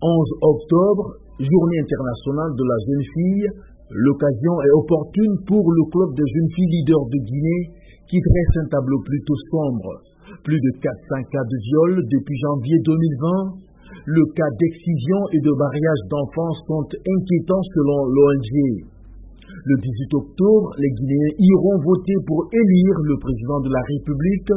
11 octobre, journée internationale de la jeune fille, l'occasion est opportune pour le club des jeunes filles leaders de Guinée qui dresse un tableau plutôt sombre. Plus de 400 cas de viol depuis janvier 2020. Le cas d'excision et de mariage d'enfants sont inquiétants selon l'ONG. Le 18 octobre, les Guinéens iront voter pour élire le président de la République.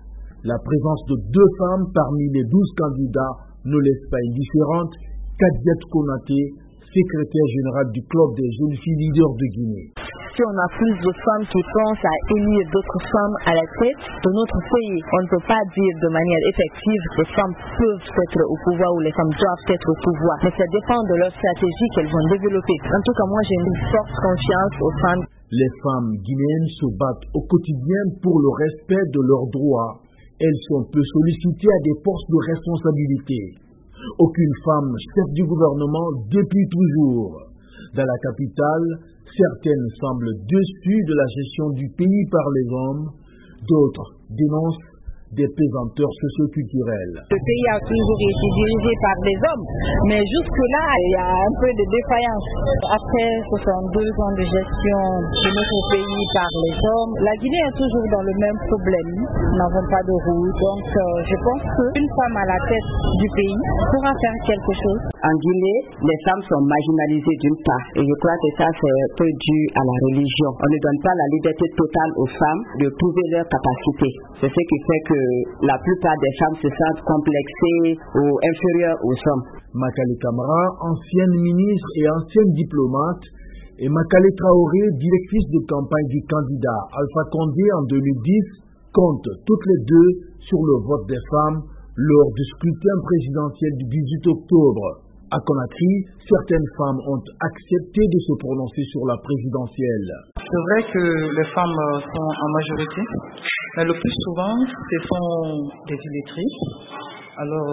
La présence de 2 femmes parmi les 12 candidats ne laisse pas indifférente Kadiat Konaté, secrétaire générale du club des jeunes filles leaders de Guinée. Si on a plus de femmes qui pensent à élire d'autres femmes à la tête de notre pays, on ne peut pas dire de manière effective que les femmes peuvent être au pouvoir ou les femmes doivent être au pouvoir, mais ça dépend de leur stratégie qu'elles vont développer. En tout cas, moi j'ai une forte confiance aux femmes. Les femmes guinéennes se battent au quotidien pour le respect de leurs droits. Elles sont peu sollicitées à des postes de responsabilité. Aucune femme chef du gouvernement depuis toujours. Dans la capitale, certaines semblent déçues de la gestion du pays par les hommes, d'autres dénoncent des pesanteurs socioculturelles. Le pays a toujours été dirigé par des hommes, mais jusque-là, il y a un peu de défaillance. Après 62 ans de gestion de notre pays par les hommes, la Guinée est toujours dans le même problème. Nous n'avons pas de route, donc je pense qu'une femme à la tête du pays pourra faire quelque chose. En Guinée, les femmes sont marginalisées d'une part, et je crois que ça c'est un peu dû à la religion. On ne donne pas la liberté totale aux femmes de prouver leurs capacités. C'est ce qui fait que la plupart des femmes se sentent complexées ou inférieures aux hommes. Makale Camara, ancienne ministre et ancienne diplomate, et Makale Traoré, directrice de campagne du candidat Alpha Condé en 2010, comptent toutes les deux sur le vote des femmes lors du scrutin présidentiel du 18 octobre. À Conakry, certaines femmes ont accepté de se prononcer sur la présidentielle. C'est vrai que les femmes sont en majorité, mais le plus souvent, ce sont des illettrés. Alors,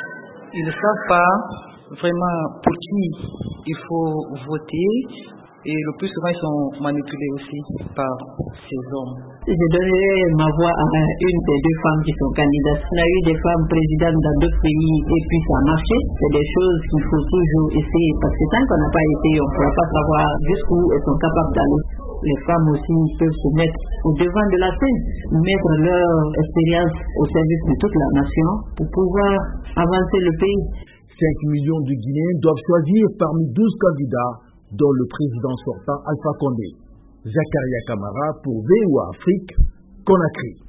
ils ne savent pas vraiment pour qui il faut voter. Et le plus souvent, ils sont manipulés aussi par ces hommes. Je donnerai ma voix à une des 2 femmes qui sont candidates. On a eu des femmes présidentes dans d'autres pays et puis ça a marché. C'est des choses qu'il faut toujours essayer parce que tant qu'on n'a pas essayé, on ne pourra pas savoir jusqu'où elles sont capables d'aller. Les femmes aussi peuvent se mettre au devant de la scène, mettre leur expérience au service de toute la nation pour pouvoir avancer le pays. 5 millions de Guinéens doivent choisir parmi 12 candidats, dont le président sortant Alpha Condé. Zakaria Camara pour VOA Afrique, Conakry.